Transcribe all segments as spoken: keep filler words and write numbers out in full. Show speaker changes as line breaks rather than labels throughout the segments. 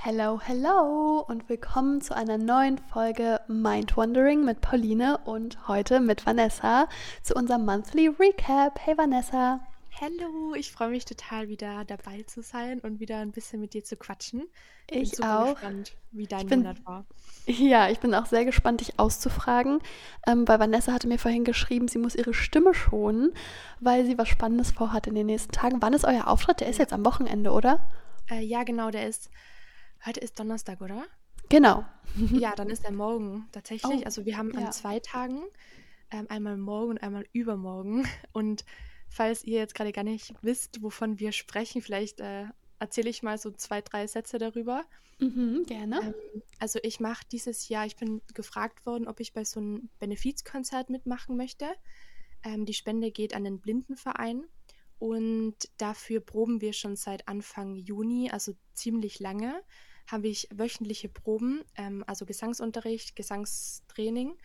Hello, hello und willkommen zu einer neuen Folge Mind Wandering mit Pauline und heute mit Vanessa zu unserem Monthly Recap. Hey Vanessa.
Hallo, ich freue mich total wieder dabei zu sein und wieder ein bisschen mit dir zu quatschen. Bin
Ich
super
auch.
gespannt, wie
Ich
dein
bin,
Monat war.
ja, ich bin auch sehr gespannt, dich auszufragen, ähm, weil Vanessa hatte mir vorhin geschrieben, sie muss ihre Stimme schonen, weil sie was Spannendes vorhat in den nächsten Tagen. Wann ist euer Auftritt? Der ist
Ja.
jetzt am Wochenende, oder?
Äh, ja, genau, der ist, heute ist Donnerstag, oder?
Genau.
Ja, dann ist er morgen tatsächlich.
Oh,
Also wir haben an
ja.
zwei Tagen, ähm, einmal morgen und einmal übermorgen. Und falls ihr jetzt gerade gar nicht wisst, wovon wir sprechen, vielleicht äh, erzähle ich mal so zwei, drei Sätze darüber.
Mhm, gerne.
Ähm, also ich mache dieses Jahr, ich bin gefragt worden, ob ich bei so einem Benefizkonzert mitmachen möchte. Ähm, die Spende geht an den Blindenverein und dafür proben wir schon seit Anfang Juni, also ziemlich lange, habe ich wöchentliche Proben, ähm, also Gesangsunterricht, Gesangstraining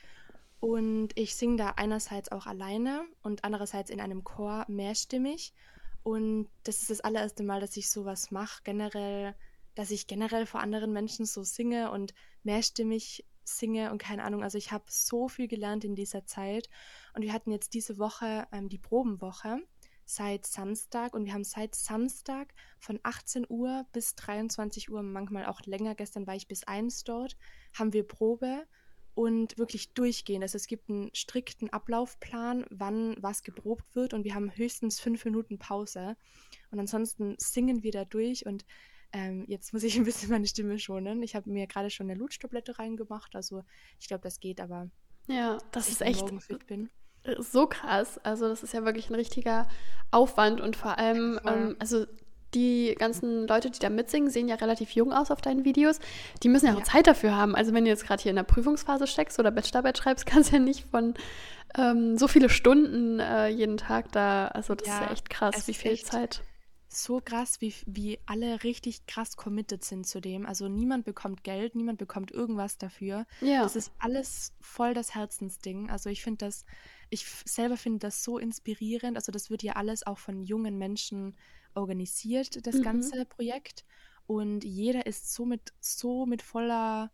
und ich singe da einerseits auch alleine und andererseits in einem Chor mehrstimmig und das ist das allererste Mal, dass ich sowas mache, generell, dass ich generell vor anderen Menschen so singe und mehrstimmig singe und keine Ahnung, also ich habe so viel gelernt in dieser Zeit und wir hatten jetzt diese Woche ähm, die Probenwoche seit Samstag und wir haben seit Samstag von achtzehn Uhr bis dreiundzwanzig Uhr, manchmal auch länger, gestern war ich bis eins dort, haben wir Probe und wirklich durchgehend. Also es gibt einen strikten Ablaufplan, wann was geprobt wird und wir haben höchstens fünf Minuten Pause und ansonsten singen wir da durch und ähm, jetzt muss ich ein bisschen meine Stimme schonen. Ich habe mir gerade schon eine Lutschtablette reingemacht, also ich glaube, das geht, aber
Ja,
dass
das
ich
ist
dann
echt
morgen fit bin.
so krass. Also das ist ja wirklich ein richtiger Aufwand und vor allem,
Voll.
ähm, also die ganzen Leute, die da mitsingen, sehen ja relativ jung aus auf deinen Videos. Die müssen ja auch
Ja,
Zeit dafür haben. Also wenn du jetzt gerade hier in der Prüfungsphase steckst oder Bachelorarbeit schreibst, kannst du ja nicht von ähm, so viele Stunden äh, jeden Tag da. Also das ist ja
ja,
echt krass,
es
wie
ist
viel
echt
Zeit.
so krass, wie, wie alle richtig krass committed sind zu dem. Also niemand bekommt Geld, niemand bekommt irgendwas dafür.
Ja.
Das ist alles voll das Herzensding. Also ich finde das, ich f- selber finde das so inspirierend. Also das wird ja alles auch von jungen Menschen organisiert, das
Mhm.
ganze Projekt. Und jeder ist so mit, so mit voller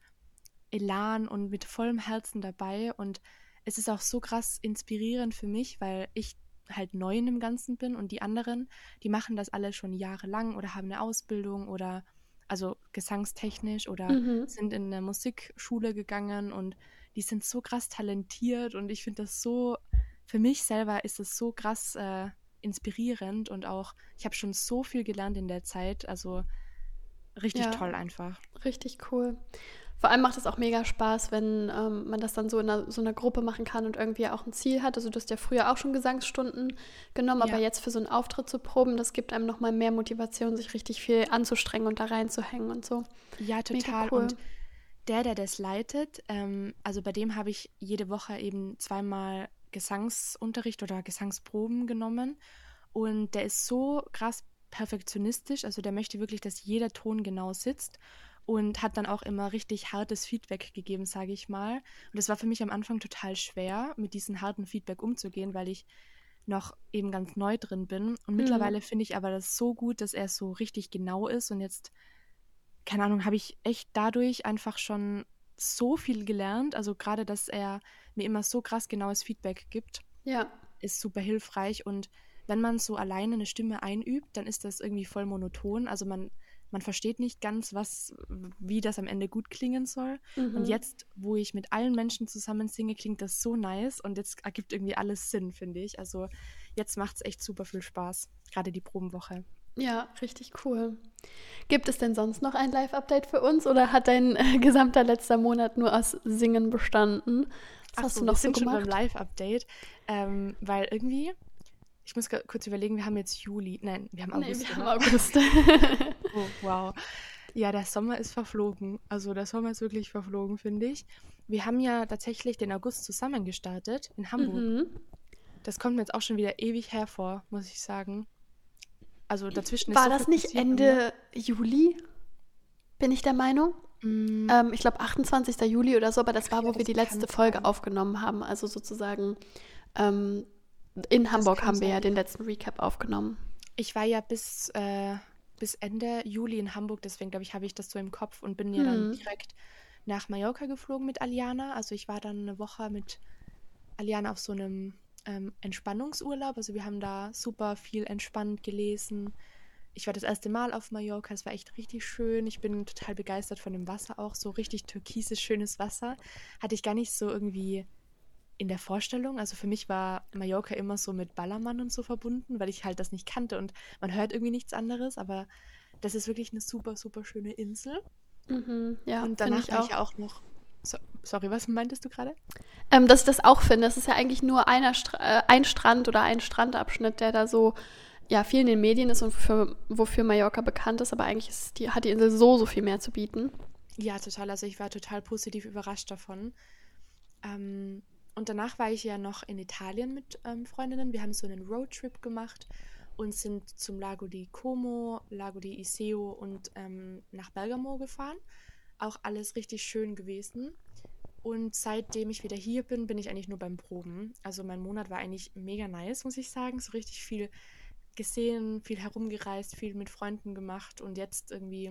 Elan und mit vollem Herzen dabei. Und es ist auch so krass inspirierend für mich, weil ich halt neu in dem Ganzen bin und die anderen, die machen das alle schon jahrelang oder haben eine Ausbildung oder also gesangstechnisch oder
Mhm.
sind in eine Musikschule gegangen und die sind so krass talentiert und ich finde das so, für mich selber ist es so krass äh, inspirierend und auch, ich habe schon so viel gelernt in der Zeit, also richtig
Ja,
toll einfach.
richtig cool. Vor allem macht es auch mega Spaß, wenn ähm, man das dann so in einer, so einer Gruppe machen kann und irgendwie auch ein Ziel hat. Also du hast ja früher auch schon Gesangsstunden genommen, aber
Ja.
jetzt für so einen Auftritt zu proben, das gibt einem nochmal mehr Motivation, sich richtig viel anzustrengen und da reinzuhängen und so.
Ja,
Mega
total. Und
cool.
der, der das leitet, ähm, also bei dem habe ich jede Woche eben zweimal Gesangsunterricht oder Gesangsproben genommen. Und der ist so krass perfektionistisch, also der möchte wirklich, dass jeder Ton genau sitzt und hat dann auch immer richtig hartes Feedback gegeben, sage ich mal. Und das war für mich am Anfang total schwer, mit diesem harten Feedback umzugehen, weil ich noch eben ganz neu drin bin. Und
Mhm.
mittlerweile finde ich aber das so gut, dass er so richtig genau ist und jetzt keine Ahnung, habe ich echt dadurch einfach schon so viel gelernt. Also gerade, dass er mir immer so krass genaues Feedback gibt,
Ja,
ist super hilfreich. Und wenn man so alleine eine Stimme einübt, dann ist das irgendwie voll monoton. Also man, man versteht nicht ganz, was, wie das am Ende gut klingen soll. Und
mhm.
jetzt, wo ich mit allen Menschen zusammen singe, klingt das so nice und jetzt ergibt irgendwie alles Sinn, finde ich. Also jetzt macht es echt super viel Spaß, gerade die Probenwoche.
Ja, richtig cool. Gibt es denn sonst noch ein Live-Update für uns oder hat dein äh, gesamter letzter Monat nur aus Singen bestanden? Was
Ach
hast du
so, wir
noch so
sind schon beim
gemacht?
Live-Update, ähm, weil irgendwie, ich muss ga- kurz überlegen, wir haben jetzt Juli, nein, wir haben
Nee,
August,
wir haben
oder?
August.
Oh, wow. Ja, der Sommer ist verflogen. Also der Sommer ist wirklich verflogen, finde ich. Wir haben ja tatsächlich den August zusammen gestartet in Hamburg.
Mhm.
Das kommt mir jetzt auch schon wieder ewig hervor, muss ich sagen. Also dazwischen ist
War
so viel
das nicht
passiert bei mir.
Ende Juli, bin ich der Meinung?
Mm,
Ähm, ich glaube achtundzwanzigster Juli oder so, aber das war,
ja,
wo wir
das
die
kann
letzte Folge
sein.
aufgenommen haben. Also sozusagen ähm, in
Das
Hamburg
kann
haben wir ja
sein.
den letzten Recap aufgenommen.
Ich war ja bis äh, bis Ende Juli in Hamburg, deswegen glaube ich, habe ich das so im Kopf und bin ja dann
Hm.
direkt nach Mallorca geflogen mit Aliana. Also ich war dann eine Woche mit Aliana auf so einem ähm, Entspannungsurlaub. Also wir haben da super viel entspannt gelesen. Ich war das erste Mal auf Mallorca, es war echt richtig schön. Ich bin total begeistert von dem Wasser auch, so richtig türkises, schönes Wasser. Hatte ich gar nicht so irgendwie in der Vorstellung. Also für mich war Mallorca immer so mit Ballermann und so verbunden, weil ich halt das nicht kannte und man hört irgendwie nichts anderes, aber das ist wirklich eine super, super schöne Insel.
Mhm. Ja,
Und
finde
danach
ich
war ich
auch.
ja auch noch. So, sorry, was meintest du gerade?
Ähm, dass ich das auch finde. Es ist ja eigentlich nur einer Stra äh, ein Strand oder ein Strandabschnitt, der da so ja, viel in den Medien ist und für, wofür Mallorca bekannt ist, aber eigentlich ist die, hat die Insel so, so viel mehr zu bieten.
Ja, total. Also ich war total positiv überrascht davon. Ähm, und danach war ich ja noch in Italien mit ähm, Freundinnen. Wir haben so einen Roadtrip gemacht und sind zum Lago di Como, Lago di Iseo und ähm, nach Bergamo gefahren. Auch alles richtig schön gewesen. Und seitdem ich wieder hier bin, bin ich eigentlich nur beim Proben. Also mein Monat war eigentlich mega nice, muss ich sagen. So richtig viel gesehen, viel herumgereist, viel mit Freunden gemacht und jetzt irgendwie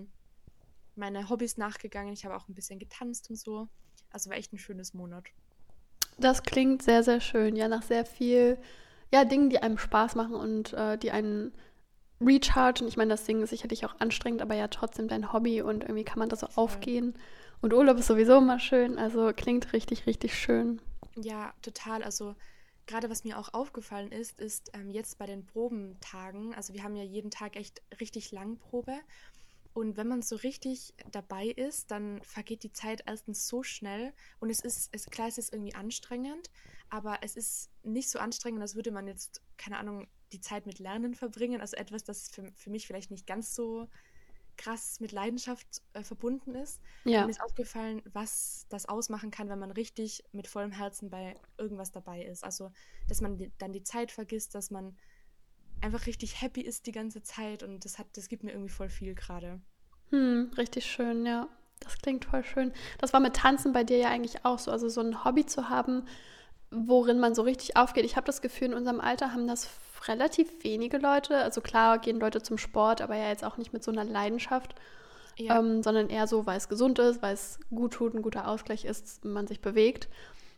meine Hobbys nachgegangen. Ich habe auch ein bisschen getanzt und so. Also war echt ein schönes Monat.
Das klingt sehr, sehr schön. Ja, nach sehr viel, ja, Dingen, die einem Spaß machen und äh, die einen rechargen. Ich meine, das Singen ist sicherlich auch anstrengend, aber ja trotzdem dein Hobby und irgendwie kann man da so
Voll.
aufgehen. Und Urlaub ist sowieso immer schön, also klingt richtig, richtig schön.
Ja, total. Also gerade was mir auch aufgefallen ist, ist ähm, jetzt bei den Probentagen, also wir haben ja jeden Tag echt richtig lang Probe. Und wenn man so richtig dabei ist, dann vergeht die Zeit erstens so schnell und es ist, es, klar, es ist irgendwie anstrengend, aber es ist nicht so anstrengend, als würde man jetzt, keine Ahnung, die Zeit mit Lernen verbringen, also etwas, das für, für mich vielleicht nicht ganz so krass mit Leidenschaft äh, verbunden ist. Und
Ja.
mir ist aufgefallen, was das ausmachen kann, wenn man richtig mit vollem Herzen bei irgendwas dabei ist. Also, dass man die, dann die Zeit vergisst, dass man einfach richtig happy ist die ganze Zeit und das hat, das gibt mir irgendwie voll viel gerade.
Hm, richtig schön, ja. Das klingt voll schön. Das war mit Tanzen bei dir ja eigentlich auch so. Also so ein Hobby zu haben, worin man so richtig aufgeht. Ich habe das Gefühl, in unserem Alter haben das relativ wenige Leute. Also klar gehen Leute zum Sport, aber ja jetzt auch nicht mit so einer Leidenschaft,
Ja,
ähm, sondern eher so, weil es gesund ist, weil es gut tut, ein guter Ausgleich ist, man sich bewegt.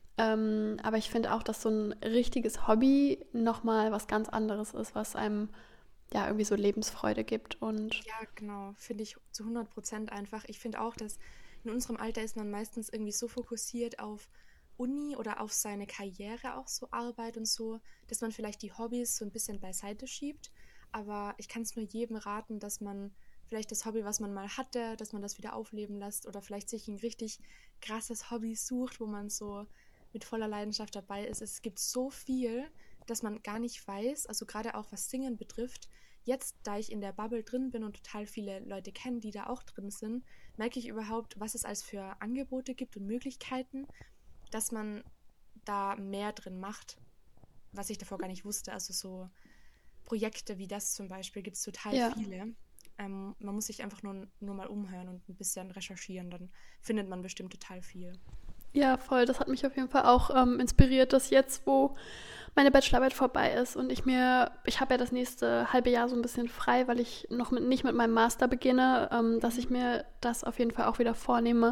Ähm, aber ich finde auch, dass so ein richtiges Hobby nochmal was ganz anderes ist, was einem ja irgendwie so Lebensfreude gibt. Und
ja, genau, finde ich zu hundert Prozent einfach. Ich finde auch, dass in unserem Alter ist man meistens irgendwie so fokussiert auf Uni oder auf seine Karriere, auch so Arbeit und so, dass man vielleicht die Hobbys so ein bisschen beiseite schiebt. Aber ich kann es nur jedem raten, dass man vielleicht das Hobby, was man mal hatte, dass man das wieder aufleben lässt oder vielleicht sich ein richtig krasses Hobby sucht, wo man so mit voller Leidenschaft dabei ist. Es gibt so viel, dass man gar nicht weiß, also gerade auch was Singen betrifft. Jetzt, da ich in der Bubble drin bin und total viele Leute kenne, die da auch drin sind, merke ich überhaupt, was es als für Angebote gibt und Möglichkeiten, dass man da mehr drin macht, was ich davor gar nicht wusste. Also so Projekte wie das zum Beispiel gibt es total
ja,
viele. Ähm, man muss sich einfach nur, nur mal umhören und ein bisschen recherchieren, dann findet man bestimmt total viel.
ja, voll. Das hat mich auf jeden Fall auch ähm, inspiriert, dass jetzt, wo meine Bachelorarbeit vorbei ist und ich mir, ich habe ja das nächste halbe Jahr so ein bisschen frei, weil ich noch mit, nicht mit meinem Master beginne, ähm, dass
Mhm.
ich mir das auf jeden Fall auch wieder vornehme,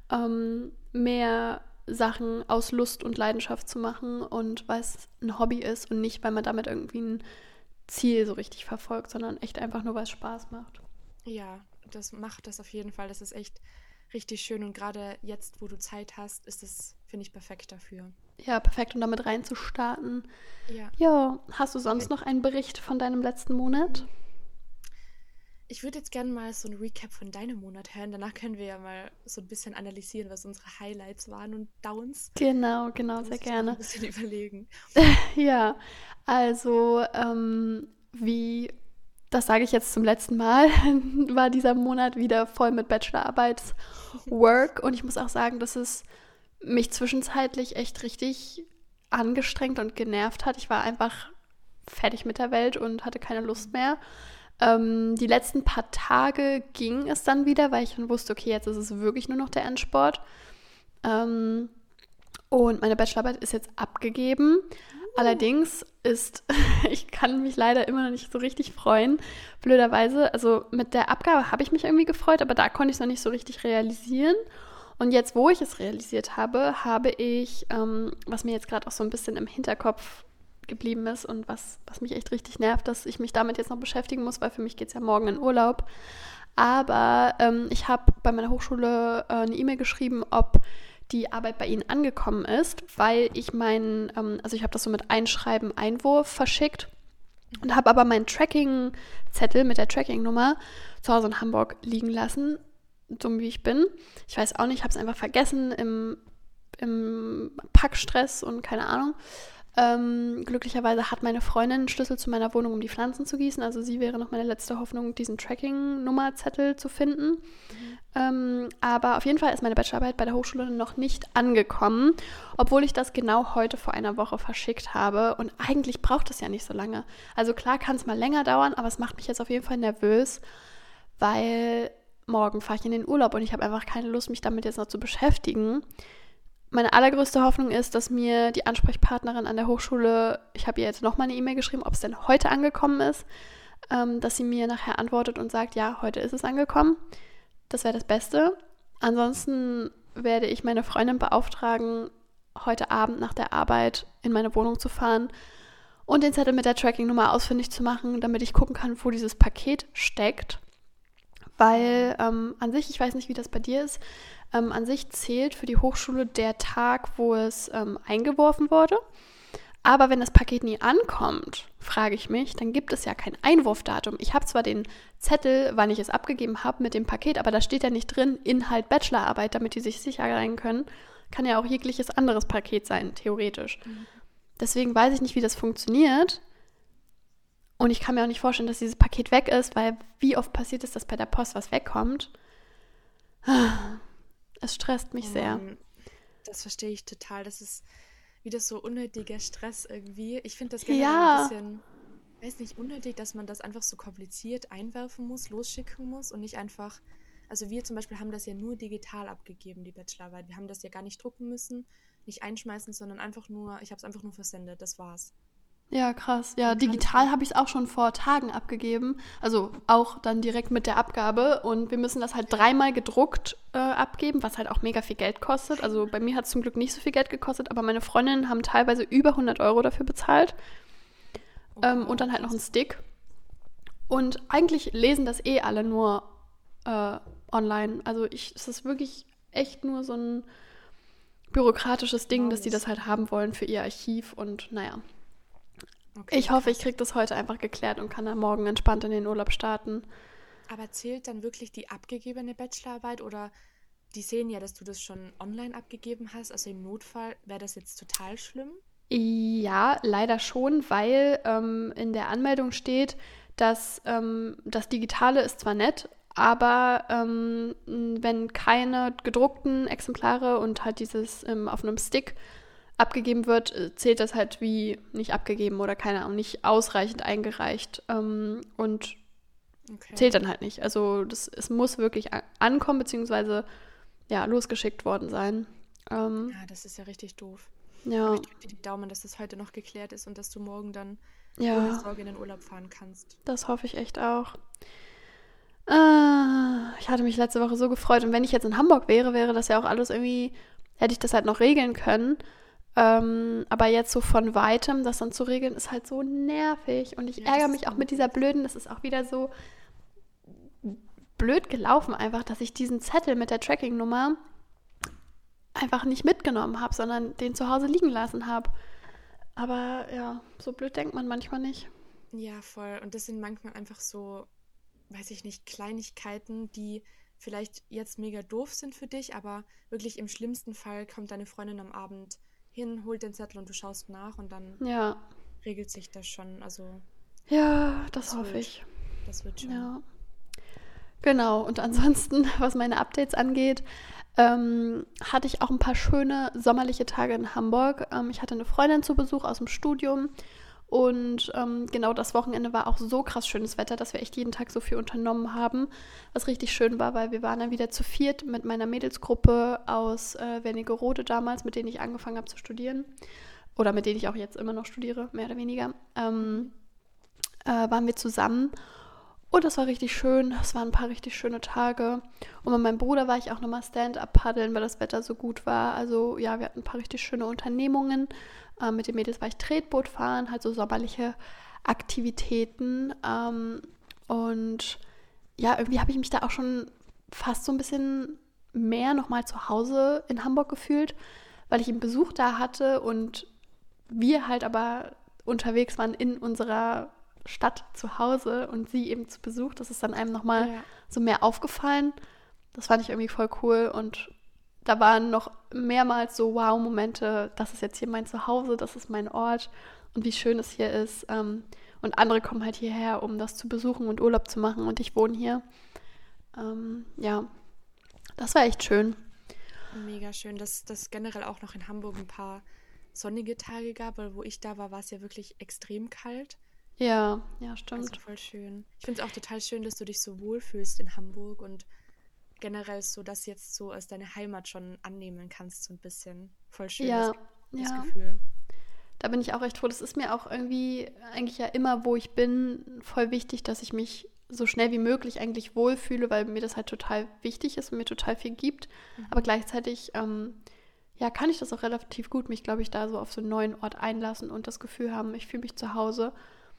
ähm, mehr Sachen aus Lust und Leidenschaft zu machen und weil es ein Hobby ist und nicht, weil man damit irgendwie ein Ziel so richtig verfolgt, sondern echt einfach nur, weil es Spaß macht.
Ja, das macht das auf jeden Fall. Das ist echt richtig schön und gerade jetzt, wo du Zeit hast, ist es, finde ich, perfekt dafür.
Ja, perfekt, um damit reinzustarten.
Ja,
Ja, hast du
aber
sonst noch einen Bericht von deinem letzten Monat?
ich würde jetzt gerne mal so ein Recap von deinem Monat hören. Danach können wir ja mal so ein bisschen analysieren, was unsere Highlights waren und Downs.
Genau, genau,
Da
sehr
muss ich noch ein
gerne.
bisschen überlegen.
Ja, also ähm, wie, das sage ich jetzt zum letzten Mal, war dieser Monat wieder voll mit Bachelorarbeitswork und ich muss auch sagen, dass es mich zwischenzeitlich echt richtig angestrengt und genervt hat. Ich war einfach fertig mit der Welt und hatte keine Lust mehr. Ähm, die letzten paar Tage ging es dann wieder, weil ich dann wusste, okay, jetzt ist es wirklich nur noch der Endsport. Ähm, und meine Bachelorarbeit ist jetzt abgegeben. Allerdings ist, ich kann mich leider immer noch nicht so richtig freuen, blöderweise. Also mit der Abgabe habe ich mich irgendwie gefreut, aber da konnte ich es noch nicht so richtig realisieren. Und jetzt, wo ich es realisiert habe, habe ich, ähm, was mir jetzt gerade auch so ein bisschen im Hinterkopf geblieben ist und was, was mich echt richtig nervt, dass ich mich damit jetzt noch beschäftigen muss, weil für mich geht es ja morgen in Urlaub. Aber ähm, ich habe bei meiner Hochschule äh, eine E-Mail geschrieben, ob die Arbeit bei ihnen angekommen ist, weil ich meinen, ähm, also ich habe das so mit Einschreiben, Einwurf verschickt und habe aber meinen Tracking-Zettel mit der Tracking-Nummer zu Hause in Hamburg liegen lassen, dumm wie ich bin. Ich weiß auch nicht, ich habe es einfach vergessen im, im Packstress und keine Ahnung. Ähm, glücklicherweise hat meine Freundin einen Schlüssel zu meiner Wohnung, um die Pflanzen zu gießen. Also sie wäre noch meine letzte Hoffnung, diesen Tracking-Nummer-Zettel zu finden. Mhm. Ähm, aber auf jeden Fall ist meine Bachelorarbeit bei der Hochschule noch nicht angekommen, obwohl ich das genau heute vor einer Woche verschickt habe. Und eigentlich braucht es ja nicht so lange. Also klar kann es mal länger dauern, aber es macht mich jetzt auf jeden Fall nervös, weil morgen fahre ich in den Urlaub und ich habe einfach keine Lust, mich damit jetzt noch zu beschäftigen. Meine allergrößte Hoffnung ist, dass mir die Ansprechpartnerin an der Hochschule, ich habe ihr jetzt nochmal eine E-Mail geschrieben, ob es denn heute angekommen ist, ähm, dass sie mir nachher antwortet und sagt, ja, heute ist es angekommen. Das wäre das Beste. Ansonsten werde ich meine Freundin beauftragen, heute Abend nach der Arbeit in meine Wohnung zu fahren und den Zettel mit der Tracking-Nummer ausfindig zu machen, damit ich gucken kann, wo dieses Paket steckt. Weil ähm, an sich, ich weiß nicht, wie das bei dir ist, ähm, an sich zählt für die Hochschule der Tag, wo es ähm, eingeworfen wurde. Aber wenn das Paket nie ankommt, frage ich mich, dann gibt es ja kein Einwurfdatum. Ich habe zwar den Zettel, wann ich es abgegeben habe mit dem Paket, aber da steht ja nicht drin, Inhalt Bachelorarbeit, damit die sich sicher sein können. Kann ja auch jegliches anderes Paket sein, theoretisch. Mhm. Deswegen weiß ich nicht, wie das funktioniert. Und ich kann mir auch nicht vorstellen, dass dieses Paket weg ist, weil wie oft passiert es, dass bei der Post was wegkommt? Es stresst mich sehr.
Das verstehe ich total. Das ist wieder so unnötiger Stress irgendwie. Ich finde das generell
Ja.
ein bisschen, weiß nicht, unnötig, dass man das einfach so kompliziert einwerfen muss, losschicken muss und nicht einfach, also wir zum Beispiel haben das ja nur digital abgegeben, die Bachelorarbeit. Wir haben das ja gar nicht drucken müssen, nicht einschmeißen, sondern einfach nur, ich habe es einfach nur versendet, das war's.
Ja, krass. Ja, digital habe ich es auch schon vor Tagen abgegeben. Also auch dann direkt mit der Abgabe. Und wir müssen das halt dreimal gedruckt äh, abgeben, was halt auch mega viel Geld kostet. Also bei mir hat es zum Glück nicht so viel Geld gekostet, aber meine Freundinnen haben teilweise über hundert Euro dafür bezahlt. Oh, ähm, und dann halt noch einen Stick. Und eigentlich lesen das eh alle nur äh, online. Also ich, es ist wirklich echt nur so ein bürokratisches Ding, wow, dass die das halt haben wollen für ihr Archiv. Und naja. Okay, ich hoffe, ich kriege das heute einfach geklärt und kann dann morgen entspannt in den Urlaub starten.
Aber zählt dann wirklich die abgegebene Bachelorarbeit oder die sehen ja, dass du das schon online abgegeben hast, also im Notfall wäre das jetzt total schlimm?
Ja, leider schon, weil ähm, in der Anmeldung steht, dass ähm, das Digitale ist zwar nett, aber ähm, wenn keine gedruckten Exemplare und halt dieses ähm, auf einem Stick abgegeben wird, zählt das halt wie nicht abgegeben oder keine Ahnung, nicht ausreichend eingereicht ähm, und okay. Zählt dann halt nicht. Also das, es muss wirklich ankommen, beziehungsweise ja, losgeschickt worden sein. Ähm,
ja, das ist ja richtig doof.
Ja.
Aber ich drücke dir die Daumen, dass das heute noch geklärt ist und dass du morgen dann
ja.
ohne Sorge in den Urlaub fahren kannst.
Das hoffe ich echt auch. Äh, ich hatte mich letzte Woche so gefreut und wenn ich jetzt in Hamburg wäre, wäre das ja auch alles irgendwie, hätte ich das halt noch regeln können. Ähm, aber jetzt so von Weitem, das dann zu regeln, ist halt so nervig. Und ich ja, ärgere mich auch mit dieser blöden, das ist auch wieder so blöd gelaufen einfach, dass ich diesen Zettel mit der Tracking-Nummer einfach nicht mitgenommen habe, sondern den zu Hause liegen lassen habe. Aber ja, so blöd denkt man manchmal nicht.
Ja, voll. Und das sind manchmal einfach so, weiß ich nicht, Kleinigkeiten, die vielleicht jetzt mega doof sind für dich, aber wirklich im schlimmsten Fall kommt deine Freundin am Abend hin, holt den Zettel und du schaust nach und dann
ja.
regelt sich das schon. Also
ja, das, das hoffe
wird,
ich.
Das wird schon.
Ja. Genau, und ansonsten, was meine Updates angeht, ähm, hatte ich auch ein paar schöne sommerliche Tage in Hamburg. Ähm, ich hatte eine Freundin zu Besuch aus dem Studium und ähm, genau das Wochenende war auch so krass schönes Wetter, dass wir echt jeden Tag so viel unternommen haben, was richtig schön war, weil wir waren dann wieder zu viert mit meiner Mädelsgruppe aus äh, Wernigerode damals, mit denen ich angefangen habe zu studieren. oder mit denen ich auch jetzt immer noch studiere, mehr oder weniger, ähm, äh, waren wir zusammen. Und das war richtig schön. Es waren ein paar richtig schöne Tage. Und mit meinem Bruder war ich auch nochmal Stand-up paddeln, weil das Wetter so gut war. Also ja, wir hatten ein paar richtig schöne Unternehmungen. Ähm, mit den Mädels war ich Tretboot fahren, halt so sommerliche Aktivitäten. Ähm, und ja, irgendwie habe ich mich da auch schon fast so ein bisschen mehr nochmal zu Hause in Hamburg gefühlt, weil ich einen Besuch da hatte und wir halt aber unterwegs waren in unserer Stadt zu Hause und sie eben zu Besuch. Das ist dann einem nochmal
Ja.
so mehr aufgefallen. Das fand ich irgendwie voll cool und da waren noch mehrmals so Wow-Momente, das ist jetzt hier mein Zuhause, das ist mein Ort und wie schön es hier ist. Ähm, und andere kommen halt hierher, um das zu besuchen und Urlaub zu machen und ich wohne hier. Ähm, ja, das war echt schön.
Mega schön, dass das generell auch noch in Hamburg ein paar sonnige Tage gab, weil wo ich da war, war es ja wirklich extrem kalt.
Ja, ja,
Also
stimmt.
voll schön. Ich finde es auch total schön, dass du dich so wohlfühlst in Hamburg und generell so das jetzt so als deine Heimat schon annehmen kannst, so ein bisschen. Voll schön, das,
Ja,
das
ja.
Gefühl.
Da bin ich auch recht froh. Das ist mir auch irgendwie eigentlich ja immer, wo ich bin, voll wichtig, dass ich mich so schnell wie möglich eigentlich wohlfühle, weil mir das halt total wichtig ist und mir total viel gibt. Aber
Mhm.
gleichzeitig, ähm, ja, kann ich das auch relativ gut, mich, glaube ich, da so auf so einen neuen Ort einlassen und das Gefühl haben, ich fühle mich zu Hause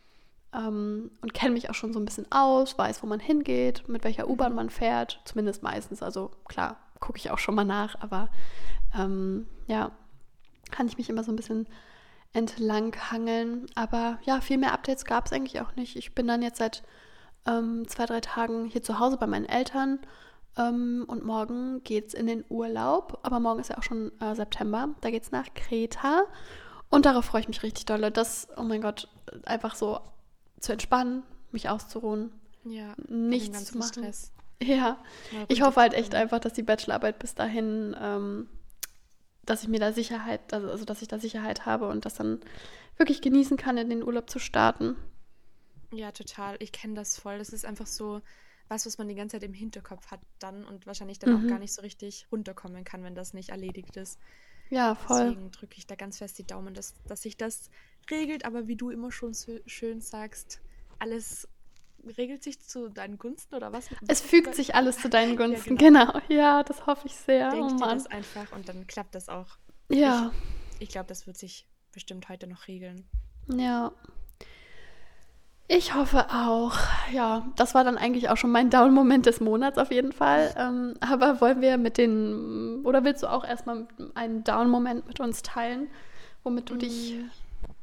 ähm, und kenne mich auch schon so ein bisschen aus, weiß, wo man hingeht, mit welcher U-Bahn
Mhm.
man fährt, zumindest meistens. Also klar, gucke ich auch schon mal nach, aber ähm, ja, kann ich mich immer so ein bisschen entlang hangeln. Aber ja, viel mehr Updates gab es eigentlich auch nicht. Ich bin dann jetzt seit ähm, zwei, drei Tagen hier zu Hause bei meinen Eltern ähm, und morgen geht's in den Urlaub. Aber morgen ist ja auch schon äh, September. Da geht's nach Kreta und darauf freue ich mich richtig dolle. Das, oh mein Gott, einfach so zu entspannen, mich auszuruhen,
Ja, von dem
nichts zu
ganzen
machen.
Stress
Ja,
mal
ich hoffe halt echt
runterzukommen.
einfach, dass die Bachelorarbeit bis dahin ähm, dass ich mir da Sicherheit, also, also dass ich da Sicherheit habe und das dann wirklich genießen kann, in den Urlaub zu starten.
Ja, total. Ich kenne das voll. Das ist einfach so was, was man die ganze Zeit im Hinterkopf hat dann und wahrscheinlich dann auch gar
Mhm.
nicht so richtig runterkommen kann, wenn das nicht erledigt ist.
Ja, voll.
Deswegen drücke ich da ganz fest die Daumen, dass, dass sich das regelt. Aber wie du immer schon so schön sagst, alles regelt sich zu deinen Gunsten oder was?
Es
Was hast du
fügt
da?
sich alles zu deinen
Ja,
Gunsten,
genau.
genau. Ja, das hoffe ich sehr. Oh
Denk dir
Mann.
das einfach und dann klappt das auch. Ich,
Ja,
ich glaube, das wird sich bestimmt heute noch regeln.
ja. Ich hoffe auch. Ja, das war dann eigentlich auch schon mein Down-Moment des Monats auf jeden Fall. Ähm, aber wollen wir mit den, oder willst du auch erstmal einen Down-Moment mit uns teilen, womit du dich.
Mm,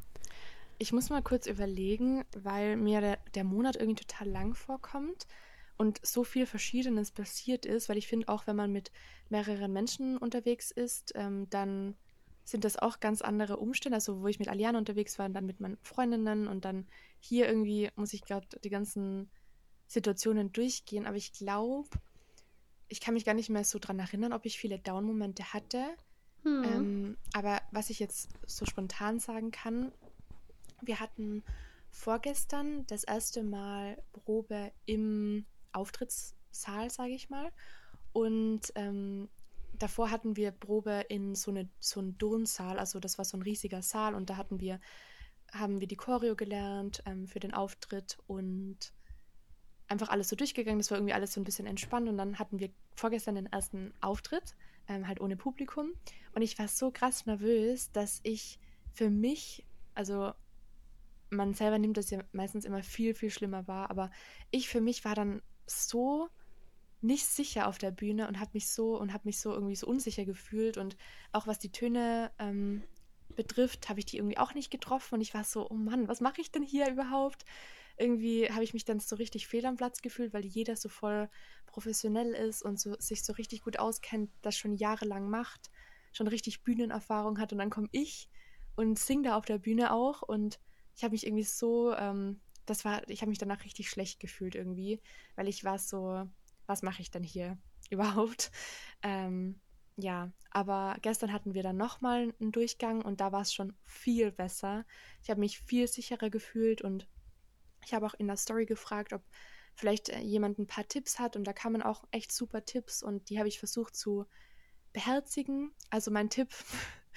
Ich muss mal kurz überlegen, weil mir der, der Monat irgendwie total lang vorkommt und so viel Verschiedenes passiert ist, weil ich finde, auch wenn man mit mehreren Menschen unterwegs ist, ähm, dann sind das auch ganz andere Umstände. Also wo ich mit Aliane unterwegs war und dann mit meinen Freundinnen und dann hier irgendwie muss ich gerade die ganzen Situationen durchgehen. Aber ich glaube, ich kann mich gar nicht mehr so dran erinnern, ob ich viele Down-Momente hatte.
Hm.
Ähm, aber was ich jetzt so spontan sagen kann, wir hatten vorgestern das erste Mal Probe im Auftrittssaal, sage ich mal. Und ähm, davor hatten wir Probe in so, eine, so einen Turnsaal, also das war so ein riesiger Saal und da hatten wir, haben wir die Choreo gelernt ähm, für den Auftritt und einfach alles so durchgegangen. Das war irgendwie alles so ein bisschen entspannt und dann hatten wir vorgestern den ersten Auftritt, ähm, halt ohne Publikum. Und ich war so krass nervös, dass ich für mich, also man selber nimmt das ja meistens immer viel, viel schlimmer wahr, aber ich für mich war dann so nicht sicher auf der Bühne und habe mich so und habe mich so irgendwie so unsicher gefühlt und auch was die Töne ähm, betrifft, habe ich die irgendwie auch nicht getroffen und ich war so, oh Mann, was mache ich denn hier überhaupt? Irgendwie habe ich mich dann so richtig fehl am Platz gefühlt, weil jeder so voll professionell ist und so, sich so richtig gut auskennt, das schon jahrelang macht, schon richtig Bühnenerfahrung hat und dann komme ich und singe da auf der Bühne auch und ich habe mich irgendwie so, ähm, das war, ich habe mich danach richtig schlecht gefühlt irgendwie, weil ich war so, was mache ich denn hier überhaupt? Ähm, ja, aber gestern hatten wir dann nochmal einen Durchgang und da war es schon viel besser. Ich habe mich viel sicherer gefühlt und ich habe auch in der Story gefragt, ob vielleicht äh, jemand ein paar Tipps hat und da kamen auch echt super Tipps und die habe ich versucht zu beherzigen. Also mein Tipp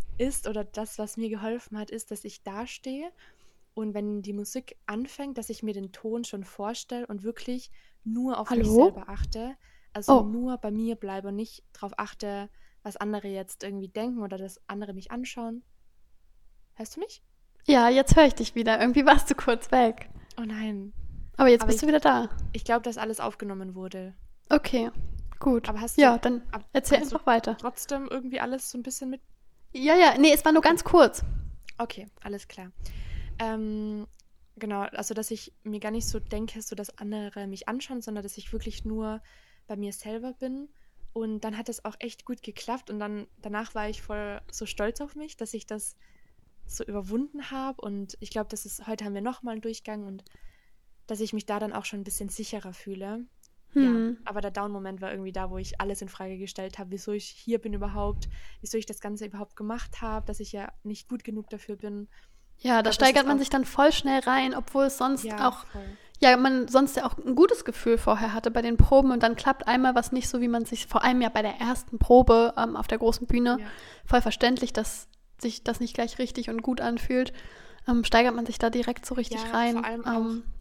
ist oder das, was mir geholfen hat, ist, dass ich dastehe und wenn die Musik anfängt, dass ich mir den Ton schon vorstelle und wirklich nur auf mich
Hallo?
selber achte. Also
Oh,
nur bei mir bleibe und nicht darauf achte, was andere jetzt irgendwie denken oder dass andere mich anschauen. Hörst du mich?
ja, jetzt höre ich dich wieder. Irgendwie warst du kurz weg.
Oh nein.
Aber jetzt
Aber
bist du
ich,
wieder da.
ich glaube, dass alles aufgenommen wurde.
Okay, gut.
Aber hast du,
Ja, dann
ab-
erzähl
hast du
einfach weiter.
trotzdem irgendwie alles so ein bisschen mit?
Ja, ja, nee, es war nur
Okay,
ganz kurz.
okay, alles klar. Ähm, genau, also dass ich mir gar nicht so denke, so dass andere mich anschauen, sondern dass ich wirklich nur bei mir selber bin. Und dann hat es auch echt gut geklappt und dann danach war ich voll so stolz auf mich, dass ich das so überwunden habe. Und ich glaube, das ist, heute haben wir nochmal einen Durchgang und dass ich mich da dann auch schon ein bisschen sicherer fühle. Ja,
Hm.
aber der Down-Moment war irgendwie da, wo ich alles in Frage gestellt habe, wieso ich hier bin überhaupt, wieso ich das Ganze überhaupt gemacht habe, dass ich ja nicht gut genug dafür bin.
Ja,
Ich
da
glaube, das
steigert
ist
man
auch,
sich dann voll schnell rein, obwohl es sonst
ja,
auch,
voll.
ja, man sonst ja auch ein gutes Gefühl vorher hatte bei den Proben und dann klappt einmal was nicht so, wie man sich, vor allem ja bei der ersten Probe ähm, auf der großen Bühne,
Ja,
voll verständlich, dass sich das nicht gleich richtig und gut anfühlt, ähm, steigert man sich da direkt so richtig
ja, vor
rein.
allem auch,
Ähm,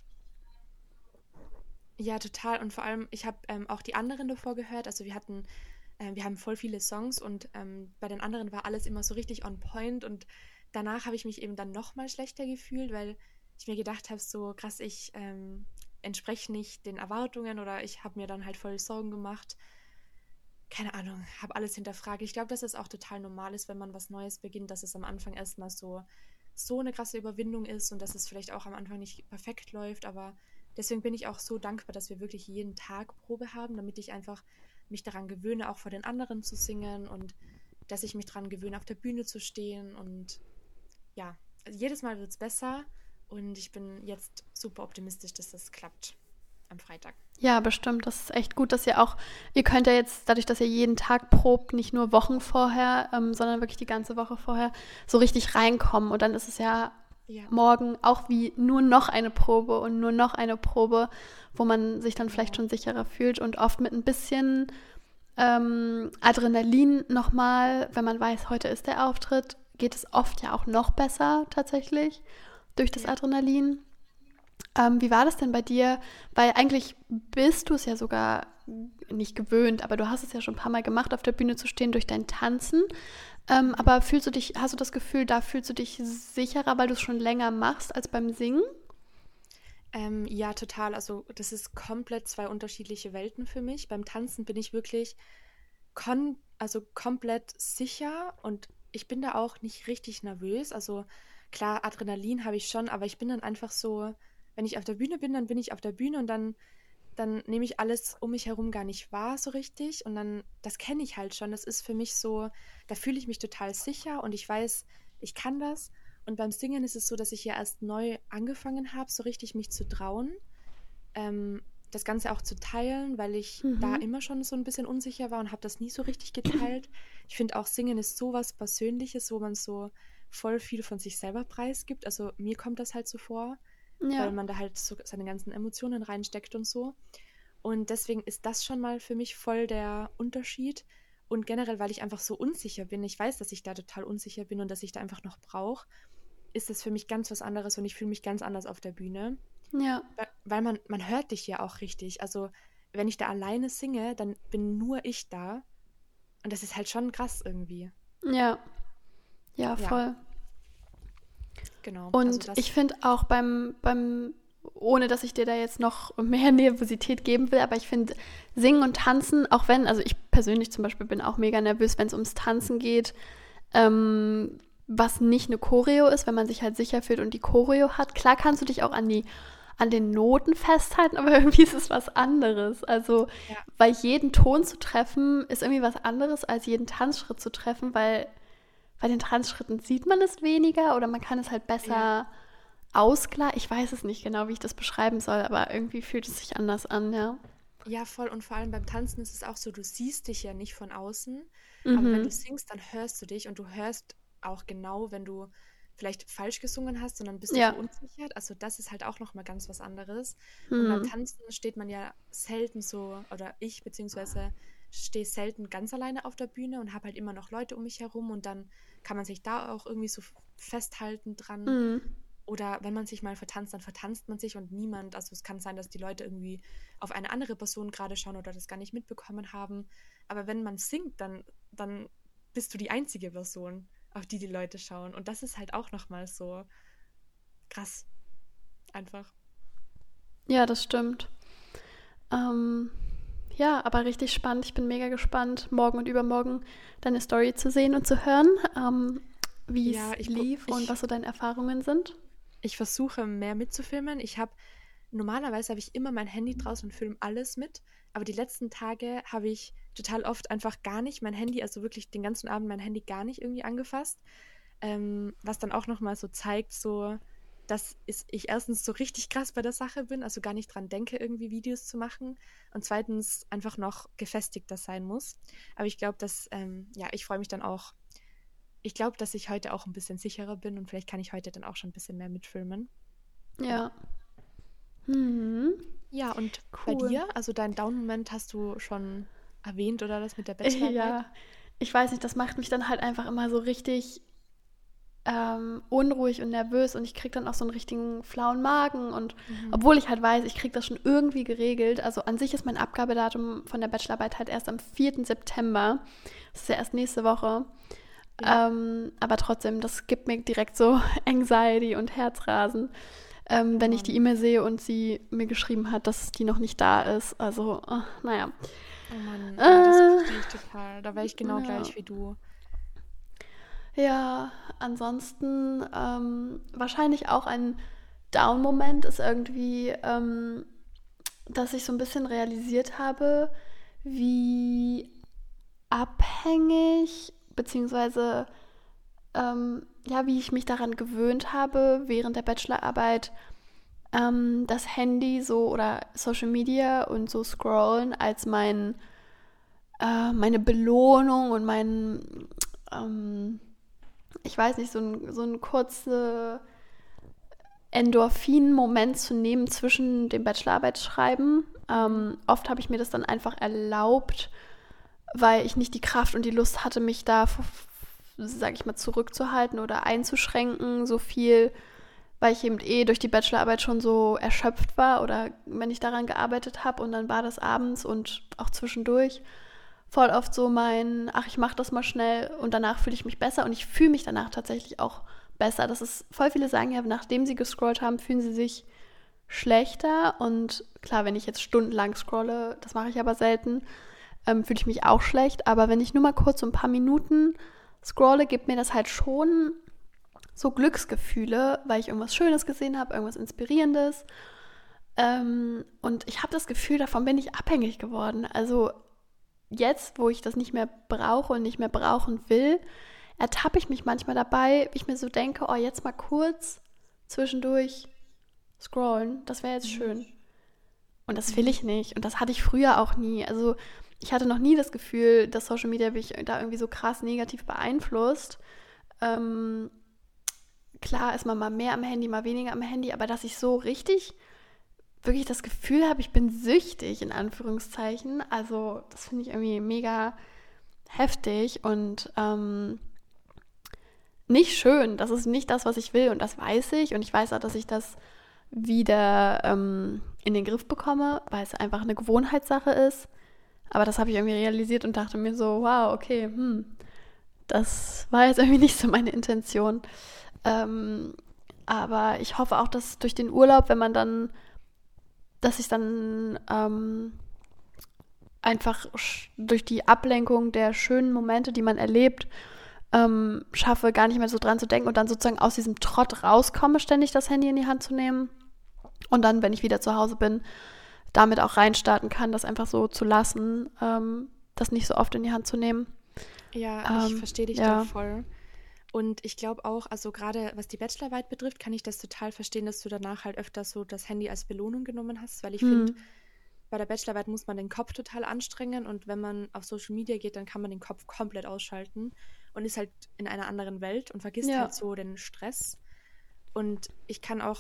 ja, total. Und vor allem, ich habe ähm, auch die anderen davor gehört. Also wir hatten, äh, wir haben voll viele Songs und ähm, bei den anderen war alles immer so richtig on point. Und danach habe ich mich eben dann nochmal schlechter gefühlt, weil ich mir gedacht habe, so krass, ich ähm, entspreche nicht den Erwartungen oder ich habe mir dann halt voll Sorgen gemacht. Keine Ahnung, habe alles hinterfragt. Ich glaube, dass es auch total normal ist, wenn man was Neues beginnt, dass es am Anfang erstmal so, so eine krasse Überwindung ist und dass es vielleicht auch am Anfang nicht perfekt läuft. Aber deswegen bin ich auch so dankbar, dass wir wirklich jeden Tag Probe haben, damit ich einfach mich daran gewöhne, auch vor den anderen zu singen und dass ich mich daran gewöhne, auf der Bühne zu stehen. Und ja, also jedes Mal wird es besser und ich bin jetzt super optimistisch, dass das klappt am Freitag.
ja, bestimmt, das ist echt gut, dass ihr auch, ihr könnt ja jetzt, dadurch, dass ihr jeden Tag probt, nicht nur Wochen vorher, ähm, sondern wirklich die ganze Woche vorher, so richtig reinkommen und dann ist es ja
Ja,
morgen auch wie nur noch eine Probe und nur noch eine Probe, wo man sich dann vielleicht
genau.
schon sicherer fühlt und oft mit ein bisschen ähm, Adrenalin nochmal, wenn man weiß, heute ist der Auftritt, geht es oft ja auch noch besser tatsächlich durch das
Ja.
Adrenalin. Ähm, wie war das denn bei dir? Weil eigentlich bist du es ja sogar nicht gewöhnt, aber du hast es ja schon ein paar Mal gemacht, auf der Bühne zu stehen durch dein Tanzen. Ähm,
Mhm.
aber fühlst du dich, hast du das Gefühl, da fühlst du dich sicherer, weil du es schon länger machst als beim Singen?
Ähm, ja, total. Also das ist komplett zwei unterschiedliche Welten für mich. Beim Tanzen bin ich wirklich kon also komplett sicher und ich bin da auch nicht richtig nervös. Also klar, Adrenalin habe ich schon, aber ich bin dann einfach so, wenn ich auf der Bühne bin, dann bin ich auf der Bühne und dann, dann nehme ich alles um mich herum gar nicht wahr so richtig und dann, das kenne ich halt schon. Das ist für mich so, da fühle ich mich total sicher und ich weiß, ich kann das. Und beim Singen ist es so, dass ich ja erst neu angefangen habe, so richtig mich zu trauen, ähm, das Ganze auch zu teilen, weil ich da
Mhm.
immer schon so ein bisschen unsicher war und habe das nie so richtig geteilt. Ich finde auch Singen ist so was Persönliches, wo man so voll viel von sich selber preisgibt. Also mir kommt das halt so vor, weil
Ja,
man da halt so seine ganzen Emotionen reinsteckt und so. Und deswegen ist das schon mal für mich voll der Unterschied. Und generell, weil ich einfach so unsicher bin, ich weiß, dass ich da total unsicher bin und dass ich da einfach noch brauche, ist das für mich ganz was anderes und ich fühle mich ganz anders auf der Bühne.
ja,
Weil weil man, man hört dich ja auch richtig. Also, wenn ich da alleine singe, dann bin nur ich da. Und das ist halt schon krass irgendwie.
ja, ja,
Ja,
voll.
genau. Also
Und
das,
ich finde auch beim, beim, ohne dass ich dir da jetzt noch mehr Nervosität geben will, aber ich finde Singen und Tanzen, auch wenn, also ich persönlich zum Beispiel bin auch mega nervös, wenn es ums Tanzen geht, ähm, was nicht eine Choreo ist, wenn man sich halt sicher fühlt und die Choreo hat. Klar kannst du dich auch an die an den Noten festhalten, aber irgendwie ist es was anderes. Also,
ja,
weil jeden Ton zu treffen, ist irgendwie was anderes, als jeden Tanzschritt zu treffen, weil bei den Tanzschritten sieht man es weniger oder man kann es halt
ja,
besser ausgleichen. Ich weiß es nicht genau, wie ich das beschreiben soll, aber irgendwie fühlt es sich anders an, ja.
ja, voll. Und vor allem beim Tanzen ist es auch so, du siehst dich ja nicht von außen. Aber wenn du
Mhm.
singst, dann hörst du dich und du hörst auch genau, wenn du vielleicht falsch gesungen hast und dann bist du
Ja.
verunsichert. Also das ist halt auch noch mal ganz was anderes. Und beim
Mhm.
Tanzen steht man ja selten so, oder ich beziehungsweise stehe selten ganz alleine auf der Bühne und habe halt immer noch Leute um mich herum und dann kann man sich da auch irgendwie so festhalten dran.
Mhm.
Oder wenn man sich mal vertanzt, dann vertanzt man sich und niemand, also es kann sein, dass die Leute irgendwie auf eine andere Person gerade schauen oder das gar nicht mitbekommen haben. Aber wenn man singt, dann, dann bist du die einzige Person, auf die die Leute schauen. Und das ist halt auch nochmal so krass. Einfach.
Ja, das stimmt. Ähm, ja, aber richtig spannend. Ich bin mega gespannt, morgen und übermorgen deine Story zu sehen und zu hören, ähm, wie
Ja,
es
ich,
lief und
ich,
was so deine Erfahrungen sind.
ich versuche mehr mitzufilmen. Ich habe, normalerweise habe ich immer mein Handy draußen und filme alles mit. Aber die letzten Tage habe ich total oft einfach gar nicht mein Handy, also wirklich den ganzen Abend mein Handy gar nicht irgendwie angefasst. Ähm, was dann auch nochmal so zeigt, so, dass ist, ich erstens so richtig krass bei der Sache bin, also gar nicht dran denke, irgendwie Videos zu machen. Und zweitens einfach noch gefestigter sein muss. Aber ich glaube, dass, ähm, ja, ich freue mich dann auch. Ich glaube, dass ich heute auch ein bisschen sicherer bin und vielleicht kann ich heute dann auch schon ein bisschen mehr mitfilmen. Genau.
Ja. Hm,
Ja, und bei
cool.
dir, also deinen Down-Moment hast du schon erwähnt oder das mit der Bachelorarbeit?
Ja, ich weiß nicht, das macht mich dann halt einfach immer so richtig ähm, unruhig und nervös und ich kriege dann auch so einen richtigen flauen Magen und
Mhm.
obwohl ich halt weiß, ich kriege das schon irgendwie geregelt, also an sich ist mein Abgabedatum von der Bachelorarbeit halt erst am vierten September, das ist ja erst nächste Woche,
Ja.
ähm, aber trotzdem, das gibt mir direkt so Anxiety und Herzrasen, ähm,
Oh
wenn ich die
Mann.
E-Mail sehe und sie mir geschrieben hat, dass die noch nicht da ist, also, äh, naja.
Oh Mann, ja, das
Äh,
verstehe ich total. Da wäre ich genau
ja.
gleich wie du.
Ja, ansonsten ähm, wahrscheinlich auch ein Down-Moment ist irgendwie, ähm, dass ich so ein bisschen realisiert habe, wie abhängig, beziehungsweise ähm, ja, wie ich mich daran gewöhnt habe, während der Bachelorarbeit ähm, das Handy so oder Social Media und so scrollen als mein, äh, meine Belohnung und mein, ähm, ich weiß nicht, so ein, so ein kurze Endorphin-Moment zu nehmen zwischen dem Bachelorarbeitsschreiben.
Mhm.
Ähm, oft habe ich mir das dann einfach erlaubt, weil ich nicht die Kraft und die Lust hatte, mich da, sag ich mal, zurückzuhalten oder einzuschränken, so viel, weil ich eben eh durch die Bachelorarbeit schon so erschöpft war oder wenn ich daran gearbeitet habe und dann war das abends und auch zwischendurch voll oft so mein, ach, ich mach das mal schnell und danach fühle ich mich besser und ich fühle mich danach tatsächlich auch besser. Das ist, voll viele sagen ja, nachdem sie gescrollt haben, fühlen sie sich schlechter und klar, wenn ich jetzt stundenlang scrolle, das mache ich aber selten, ähm, fühle ich mich auch schlecht, aber wenn ich nur mal kurz so ein paar Minuten scrolle, gibt mir das halt schon so Glücksgefühle, weil ich irgendwas Schönes gesehen habe, irgendwas Inspirierendes. Ähm, und ich habe das Gefühl, davon bin ich abhängig geworden. Also jetzt, wo ich das nicht mehr brauche und nicht mehr brauchen will, ertappe ich mich manchmal dabei, wie ich mir so denke, oh, jetzt mal kurz zwischendurch scrollen, das wäre jetzt
Mhm.
schön. Und das will
Mhm.
ich nicht. Und das hatte ich früher auch nie. Also ich hatte noch nie das Gefühl, dass Social Media mich da irgendwie so krass negativ beeinflusst. Ähm, klar ist man mal mehr am Handy, mal weniger am Handy, aber dass ich so richtig wirklich das Gefühl habe, ich bin süchtig, in Anführungszeichen. Also das finde ich irgendwie mega heftig und ähm, nicht schön. Das ist nicht das, was ich will und das weiß ich. Und ich weiß auch, dass ich das wieder ähm, in den Griff bekomme, weil es einfach eine Gewohnheitssache ist. Aber das habe ich irgendwie realisiert und dachte mir so, wow, okay, hm, das war jetzt irgendwie nicht so meine Intention. Ähm, aber ich hoffe auch, dass durch den Urlaub, wenn man dann, dass ich dann ähm, einfach durch die Ablenkung der schönen Momente, die man erlebt, ähm, schaffe, gar nicht mehr so dran zu denken und dann sozusagen aus diesem Trott rauskomme, ständig das Handy in die Hand zu nehmen. Und dann, wenn ich wieder zu Hause bin, damit auch reinstarten kann, das einfach so zu lassen, ähm, das nicht so oft in die Hand zu nehmen.
Ja, ich
Ähm,
verstehe dich da
ja.
voll. Und ich glaube auch, also gerade was die Bachelorarbeit betrifft, kann ich das total verstehen, dass du danach halt öfter so das Handy als Belohnung genommen hast, weil ich
Hm.
finde, bei der Bachelorarbeit muss man den Kopf total anstrengen und wenn man auf Social Media geht, dann kann man den Kopf komplett ausschalten und ist halt in einer anderen Welt und vergisst
Ja.
halt so den Stress. Und ich kann auch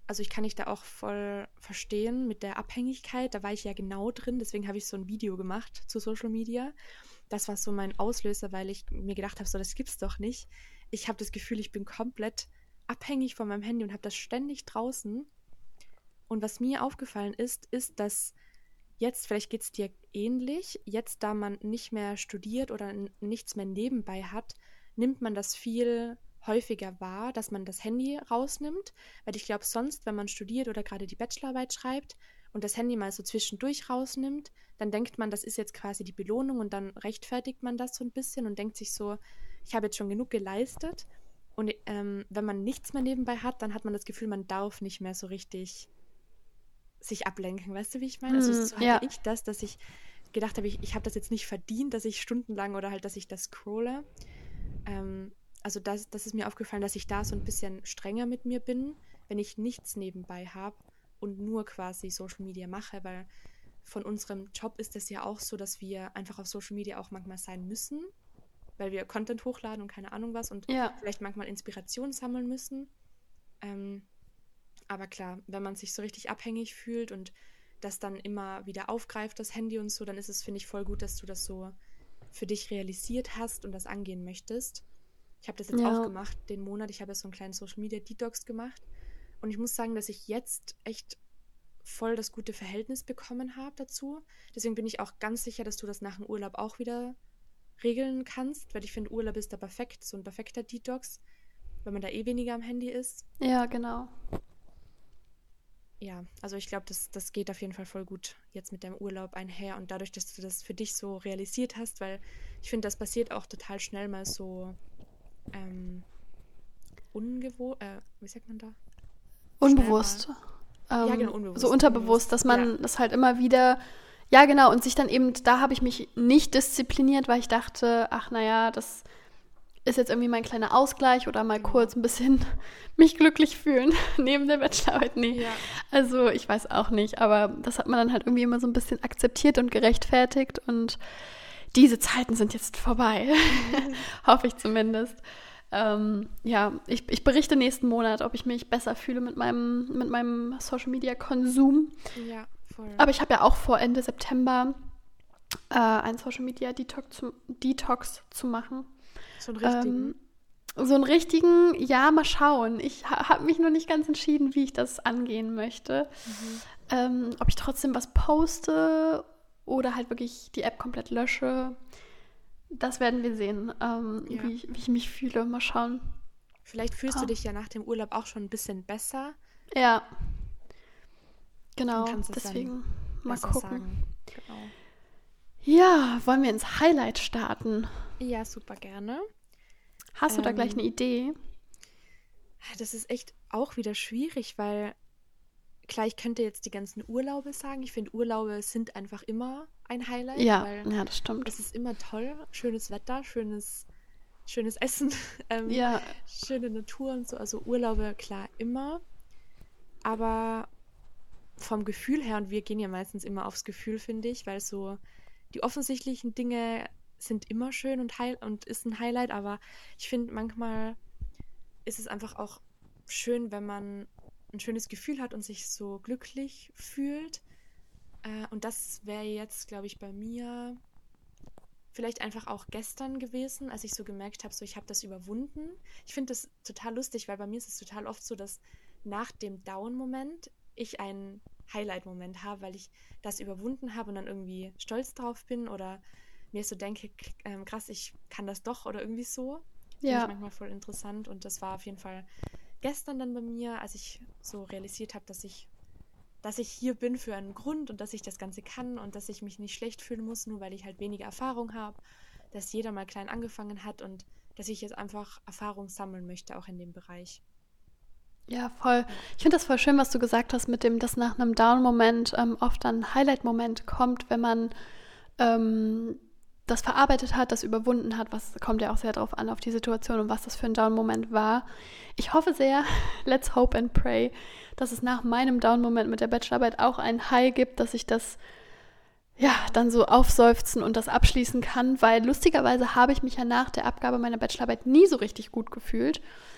also ich kann dich da auch voll verstehen mit der Abhängigkeit. Da war ich ja genau drin, deswegen habe ich so ein Video gemacht zu Social Media. Das war so mein Auslöser, weil ich mir gedacht habe, so, das gibt's doch nicht. Ich habe das Gefühl, ich bin komplett abhängig von meinem Handy und habe das ständig draußen. Und was mir aufgefallen ist, ist, dass jetzt, vielleicht geht es dir ähnlich, jetzt da man nicht mehr studiert oder n- nichts mehr nebenbei hat, nimmt man das viel häufiger wahr, dass man das Handy rausnimmt, weil ich glaube, sonst, wenn man studiert oder gerade die Bachelorarbeit schreibt und das Handy mal so zwischendurch rausnimmt, dann denkt man, das ist jetzt quasi die Belohnung und dann rechtfertigt man das so ein bisschen und denkt sich so, ich habe jetzt schon genug geleistet und ähm, wenn man nichts mehr nebenbei hat, dann hat man das Gefühl, man darf nicht mehr so richtig sich ablenken, weißt du, wie ich meine? Also
Mm,
so hatte
ja,
ich das, dass ich gedacht habe, ich, ich habe das jetzt nicht verdient, dass ich stundenlang oder halt, dass ich das scrolle. Ähm, also das, das ist mir aufgefallen, dass ich da so ein bisschen strenger mit mir bin, wenn ich nichts nebenbei habe und nur quasi Social Media mache, weil von unserem Job ist es ja auch so, dass wir einfach auf Social Media auch manchmal sein müssen, weil wir Content hochladen und keine Ahnung was und
ja,
vielleicht manchmal Inspiration sammeln müssen. Ähm, aber klar, wenn man sich so richtig abhängig fühlt und das dann immer wieder aufgreift, das Handy und so, dann ist es, finde ich, voll gut, dass du das so für dich realisiert hast und das angehen möchtest. Ich habe das jetzt auch
ja,
gemacht, den Monat. Ich habe ja so einen kleinen Social Media Detox gemacht. Und ich muss sagen, dass ich jetzt echt voll das gute Verhältnis bekommen habe dazu. Deswegen bin ich auch ganz sicher, dass du das nach dem Urlaub auch wieder regeln kannst, weil ich finde, Urlaub ist da perfekt, so ein perfekter Detox, wenn man da eh weniger am Handy ist.
ja, genau.
Ja, also ich glaube, das, das geht auf jeden Fall voll gut jetzt mit deinem Urlaub einher und dadurch, dass du das für dich so realisiert hast, weil ich finde, das passiert auch total schnell mal so ähm, ungewohnt, äh, wie sagt man da? Schnell mal.
Unbewusst.
Ja, genau,
Ähm, so
unbewusst,
unterbewusst,
unbewusst.
dass
Ja,
man das halt immer wieder, ja genau, und sich dann eben, da habe ich mich nicht diszipliniert, weil ich dachte, ach naja, das ist jetzt irgendwie mein kleiner Ausgleich oder mal
genau.
kurz ein bisschen mich glücklich fühlen neben der Bachelorarbeit. Nee,
Ja,
also ich weiß auch nicht, aber das hat man dann halt irgendwie immer so ein bisschen akzeptiert und gerechtfertigt und diese Zeiten sind jetzt vorbei, hoffe ich zumindest. Ähm, ja, ich, ich berichte nächsten Monat, ob ich mich besser fühle mit meinem, mit meinem Social-Media-Konsum.
ja, voll.
Aber ich habe ja auch vor, Ende September äh, einen Social-Media-Detox zu, Detox zu machen.
So einen richtigen.
Ähm, so einen richtigen, ja, mal schauen. Ich ha- habe mich noch nicht ganz entschieden, wie ich das angehen möchte.
Mhm.
Ähm, ob ich trotzdem was poste oder halt wirklich die App komplett lösche. Das werden wir sehen, ähm,
Ja.
wie, ich, wie ich mich fühle. Mal schauen.
Vielleicht fühlst du
Ah.
dich ja nach dem Urlaub auch schon ein bisschen besser
Ja,
und
genau.
kannst es dann
Deswegen mal
besser
gucken.
sagen. Genau.
Ja, wollen wir ins Highlight starten?
Ja, super gerne.
Hast du da gleich
Ähm,
eine Idee?
Das ist echt auch wieder schwierig, weil klar, ich könnte jetzt die ganzen Urlaube sagen. Ich finde, Urlaube sind einfach immer ein Highlight,
Ja,
weil
ja, das stimmt.
es ist immer toll. Schönes Wetter, schönes, schönes Essen, ähm,
Ja,
schöne Natur und so. Also Urlaube, klar, immer. Aber vom Gefühl her, und wir gehen ja meistens immer aufs Gefühl, finde ich, weil so die offensichtlichen Dinge sind immer schön und, heil und ist ein Highlight, aber ich finde, manchmal ist es einfach auch schön, wenn man ein schönes Gefühl hat und sich so glücklich fühlt. Äh, und das wäre jetzt, glaube ich, bei mir vielleicht einfach auch gestern gewesen, als ich so gemerkt habe, so ich habe das überwunden. Ich finde das total lustig, weil bei mir ist es total oft so, dass nach dem Down-Moment ich einen Highlight-Moment habe, weil ich das überwunden habe und dann irgendwie stolz drauf bin oder mir so denke, k- ähm, krass, ich kann das doch oder irgendwie so. Finde ich
ja,
manchmal voll interessant und das war auf jeden Fall gestern dann bei mir, als ich so realisiert habe, dass ich, dass ich hier bin für einen Grund und dass ich das Ganze kann und dass ich mich nicht schlecht fühlen muss, nur weil ich halt weniger Erfahrung habe, dass jeder mal klein angefangen hat und dass ich jetzt einfach Erfahrung sammeln möchte, auch in dem Bereich.
ja, voll.
Ja,
Ich finde das voll schön, was du gesagt hast, mit dem, dass nach einem Down-Moment ähm, oft dann ein Highlight-Moment kommt, wenn man ähm, das verarbeitet hat, das überwunden hat. Was kommt ja auch sehr drauf an, auf die Situation und was das für ein Down-Moment war. Ich hoffe sehr, let's hope and pray, dass es nach meinem Down-Moment mit der Bachelorarbeit auch ein High gibt, dass ich das ja
ja,
dann so aufseufzen und das abschließen kann, weil lustigerweise habe ich mich ja nach der Abgabe meiner Bachelorarbeit nie so richtig gut gefühlt.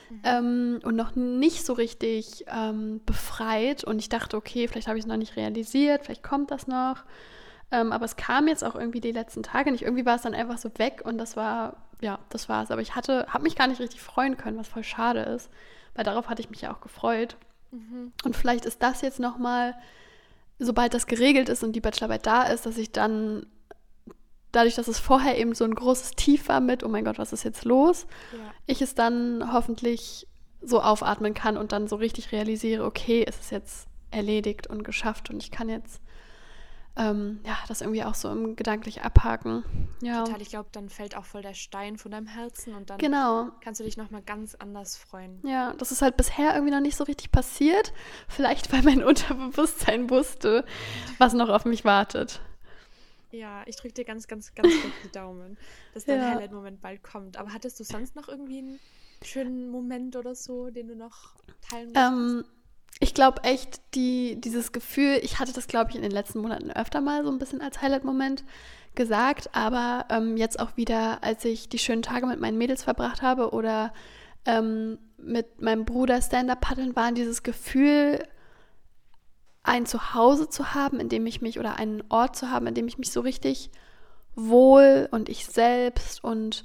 Mhm.
ähm, und noch nicht so richtig ähm, befreit. Und ich dachte, okay, vielleicht habe ich es noch nicht realisiert, vielleicht kommt das noch. Ähm, aber es kam jetzt auch irgendwie die letzten Tage nicht. Irgendwie war es dann einfach so weg und das war, ja, das war's. Aber ich hatte, habe mich gar nicht richtig freuen können, was voll schade ist, weil darauf hatte ich mich ja auch gefreut.
Mhm.
Und vielleicht ist das jetzt nochmal, sobald das geregelt ist und die Bachelorarbeit da ist, dass ich dann, dadurch, dass es vorher eben so ein großes Tief war mit, oh mein Gott, was ist jetzt los,
Ja.
ich es dann hoffentlich so aufatmen kann und dann so richtig realisiere, okay, es ist jetzt erledigt und geschafft und ich kann jetzt ähm, ja, das irgendwie auch so im gedanklich abhaken. Ja.
Total, ich glaube, dann fällt auch voll der Stein von deinem Herzen und dann
Genau.
kannst du dich nochmal ganz anders freuen.
Ja, das ist halt bisher irgendwie noch nicht so richtig passiert. Vielleicht, weil mein Unterbewusstsein wusste, was noch auf mich wartet.
Ja, ich drücke dir ganz, ganz, ganz fest die Daumen, dass dein
Ja.
Highlight-Moment bald kommt. Aber hattest du sonst noch irgendwie einen schönen Moment oder so, den du noch teilen möchtest?
Ähm, ich glaube echt, die, dieses Gefühl, ich hatte das, glaube ich, in den letzten Monaten öfter mal so ein bisschen als Highlight-Moment gesagt, aber ähm, jetzt auch wieder, als ich die schönen Tage mit meinen Mädels verbracht habe oder ähm, mit meinem Bruder Stand-Up-Paddeln, war dieses Gefühl, ein Zuhause zu haben, in dem ich mich, oder einen Ort zu haben, in dem ich mich so richtig wohl und ich selbst und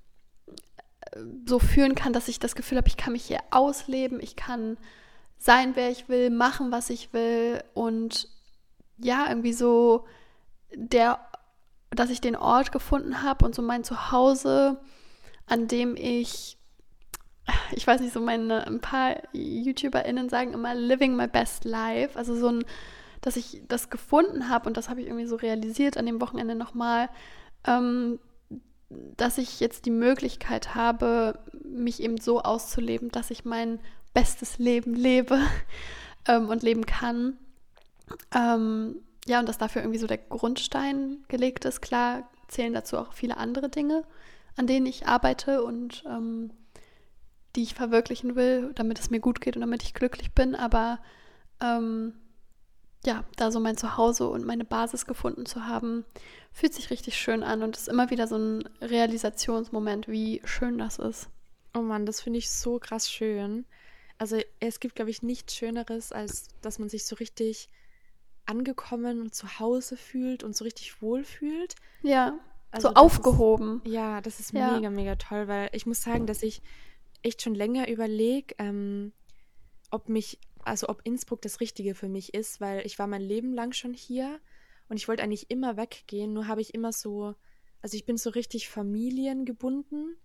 so fühlen kann, dass ich das Gefühl habe, ich kann mich hier ausleben, ich kann sein, wer ich will, machen, was ich will und ja, irgendwie so der, dass ich den Ort gefunden habe und so mein Zuhause, an dem ich, ich weiß nicht, so meine, ein paar YouTuberInnen sagen immer living my best life, also so ein, dass ich das gefunden habe und das habe ich irgendwie so realisiert an dem Wochenende nochmal, ähm, dass ich jetzt die Möglichkeit habe, mich eben so auszuleben, dass ich mein bestes Leben lebe ähm, und leben kann. Ähm, ja, und dass dafür irgendwie so der Grundstein gelegt ist. Klar zählen dazu auch viele andere Dinge, an denen ich arbeite und ähm, die ich verwirklichen will, damit es mir gut geht und damit ich glücklich bin. Aber ähm, ja, da so mein Zuhause und meine Basis gefunden zu haben, fühlt sich richtig schön an und ist immer wieder so ein Realisationsmoment, wie schön das ist.
Oh Mann, das finde ich so krass schön. Also es gibt, glaube ich, nichts Schöneres, als dass man sich so richtig angekommen und zu Hause fühlt und so richtig wohl fühlt.
Ja,
Also
so
das
aufgehoben.
Ist, ja, das ist
Ja.
mega, mega toll, weil ich muss sagen, dass ich echt schon länger überlege, ähm, ob mich, also ob Innsbruck das Richtige für mich ist, weil ich war mein Leben lang schon hier und ich wollte eigentlich immer weggehen, nur habe ich immer so, also ich bin so richtig familiengebunden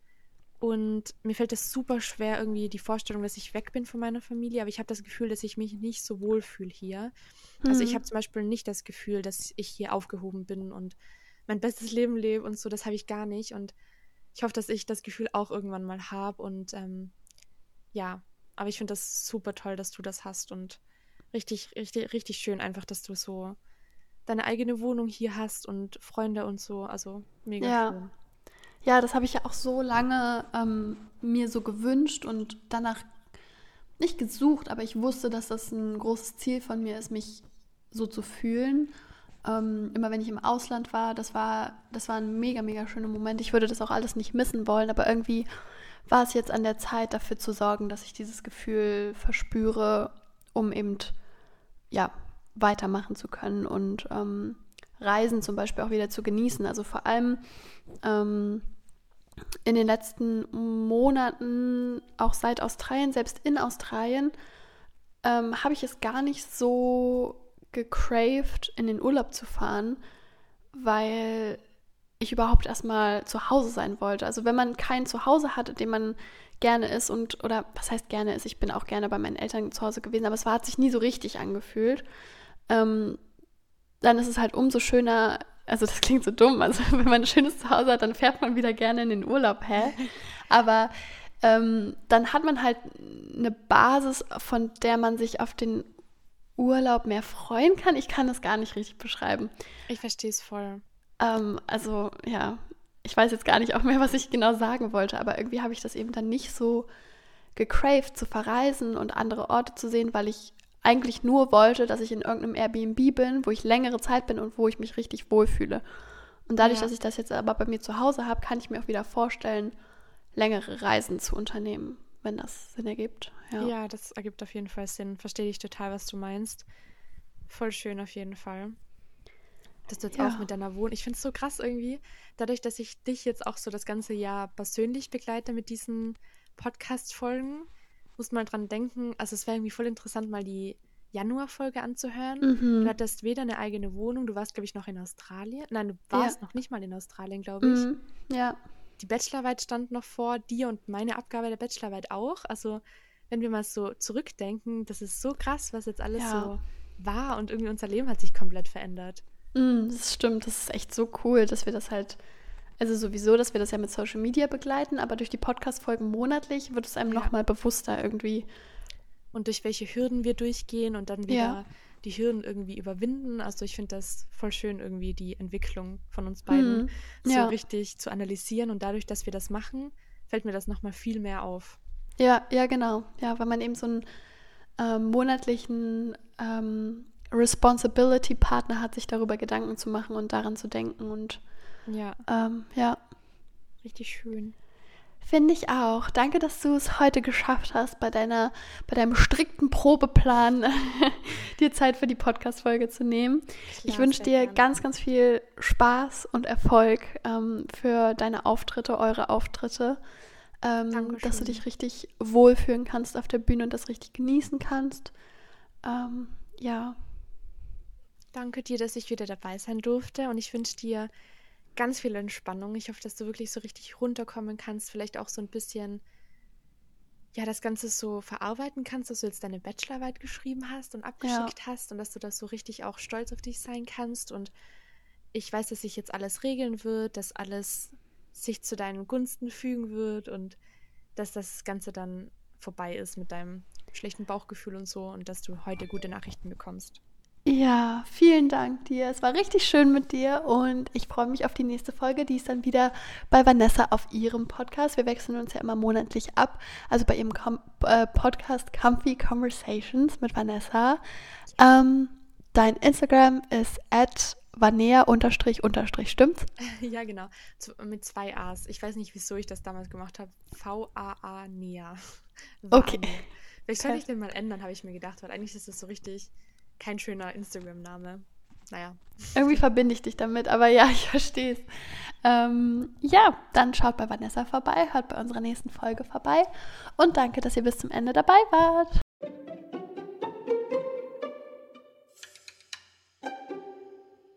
und mir fällt das super schwer, irgendwie die Vorstellung, dass ich weg bin von meiner Familie, aber ich habe das Gefühl, dass ich mich nicht so wohl fühle hier. Also ich
Hm.
habe zum Beispiel nicht das Gefühl, dass ich hier aufgehoben bin und mein bestes Leben lebe und so, das habe ich gar nicht und ich hoffe, dass ich das Gefühl auch irgendwann mal habe und ähm, ja, aber ich finde das super toll, dass du das hast und richtig, richtig, richtig schön einfach, dass du so deine eigene Wohnung hier hast und Freunde und so, also mega
Ja.
schön.
Ja, das habe ich ja auch so lange ähm, mir so gewünscht und danach nicht gesucht, aber ich wusste, dass das ein großes Ziel von mir ist, mich so zu fühlen. Ähm, immer wenn ich im Ausland war, das war, das war ein mega, mega schöner Moment. Ich würde das auch alles nicht missen wollen, aber irgendwie war es jetzt an der Zeit, dafür zu sorgen, dass ich dieses Gefühl verspüre, um eben, ja, weitermachen zu können und ähm, Reisen zum Beispiel auch wieder zu genießen. Also vor allem ähm, in den letzten Monaten, auch seit Australien, selbst in Australien, ähm, habe ich es gar nicht so gecraved, in den Urlaub zu fahren, weil ich überhaupt erstmal zu Hause sein wollte. Also wenn man kein Zuhause hat, in dem man gerne ist und, oder was heißt gerne ist, ich bin auch gerne bei meinen Eltern zu Hause gewesen, aber es war, hat sich nie so richtig angefühlt, ähm, dann ist es halt umso schöner, also das klingt so dumm, also wenn man ein schönes Zuhause hat, dann fährt man wieder gerne in den Urlaub, hä? Aber ähm, dann hat man halt eine Basis, von der man sich auf den Urlaub mehr freuen kann. Ich kann das gar nicht richtig beschreiben.
Ich verstehe es voll.
Ähm, also ja, ich weiß jetzt gar nicht auch mehr, was ich genau sagen wollte, aber irgendwie habe ich das eben dann nicht so gecraved, zu verreisen und andere Orte zu sehen, weil ich eigentlich nur wollte, dass ich in irgendeinem Airbnb bin, wo ich längere Zeit bin und wo ich mich richtig wohlfühle. Und dadurch,
Ja.
dass ich das jetzt aber bei mir zu Hause habe, kann ich mir auch wieder vorstellen, längere Reisen zu unternehmen. wenn das Sinn ergibt. Ja,
Ja, das ergibt auf jeden Fall Sinn. Verstehe ich total, was du meinst. Voll schön auf jeden Fall. Dass du jetzt auch
ja.
mit deiner Wohnung, ich finde es so krass irgendwie, dadurch, dass ich dich jetzt auch so das ganze Jahr persönlich begleite mit diesen Podcast-Folgen, muss man dran denken, also es wäre irgendwie voll interessant, mal die Januar-Folge anzuhören. Du
Mhm.
hattest weder eine eigene Wohnung, du warst, glaube ich, noch in Australien. Nein, du
Ja.
warst noch nicht mal in Australien, glaube ich.
Mhm. Ja.
Die Bachelorarbeit stand noch vor dir und meine Abgabe der Bachelorarbeit auch. Also, wenn wir mal so zurückdenken, das ist so krass, was jetzt alles
Ja.
so war und irgendwie unser Leben hat sich komplett verändert.
Mm, das stimmt, das ist echt so cool, dass wir das halt, also sowieso, dass wir das ja mit Social Media begleiten, aber durch die Podcast-Folgen monatlich wird es einem
Ja.
nochmal bewusster irgendwie.
Und durch welche Hürden wir durchgehen und dann wieder
Ja.
die Hürden irgendwie überwinden. Also ich finde das voll schön, irgendwie die Entwicklung von uns beiden
Mhm.
so
Ja.
richtig zu analysieren. Und dadurch, dass wir das machen, fällt mir das nochmal viel mehr auf.
Ja, ja, genau. Ja, weil man eben so einen ähm, monatlichen ähm, Responsibility-Partner hat, sich darüber Gedanken zu machen und daran zu denken. Und
Ja,
ähm, ja,
richtig schön.
finde ich auch. Danke, dass du es heute geschafft hast, bei deiner, bei deinem strikten Probeplan dir Zeit für die Podcast-Folge zu nehmen. Ich
Klar,
wünsche
sehr
dir
gerne.
ganz, ganz viel Spaß und Erfolg ähm, für deine Auftritte, eure Auftritte. Ähm,
Dankeschön.
dass du dich richtig wohlfühlen kannst auf der Bühne und das richtig genießen kannst. Ähm, ja,
Danke dir, dass ich wieder dabei sein durfte und ich wünsche dir ganz viel Entspannung. Ich hoffe, dass du wirklich so richtig runterkommen kannst, vielleicht auch so ein bisschen, ja, das Ganze so verarbeiten kannst, dass du jetzt deine Bachelorarbeit geschrieben hast und abgeschickt hast und dass du das so richtig auch stolz auf dich sein kannst. Und ich weiß, dass sich jetzt alles regeln wird, dass alles sich zu deinen Gunsten fügen wird und dass das Ganze dann vorbei ist mit deinem schlechten Bauchgefühl und so und dass du heute gute Nachrichten bekommst.
Ja, vielen Dank dir. Es war richtig schön mit dir und ich freue mich auf die nächste Folge. Die ist dann wieder bei Vanessa auf ihrem Podcast. Wir wechseln uns ja immer monatlich ab. Also bei ihrem Com- äh, Podcast Comfy Conversations mit Vanessa. Ähm, dein Instagram ist at vanea unterstrich unterstrich, stimmt's?
Ja, genau. Zu, mit zwei A's. Ich weiß nicht, wieso ich das damals gemacht habe. V-A-A-Nea.
Okay.
Vanea. Vielleicht sollte
Okay.
ich den mal ändern, habe ich mir gedacht, weil eigentlich ist das so richtig kein schöner Instagram-Name. Naja.
Irgendwie verbinde ich dich damit, aber ja, ich verstehe es. Ähm, ja, dann schaut bei Vanessa vorbei, hört bei unserer nächsten Folge vorbei und danke, dass ihr bis zum Ende dabei wart.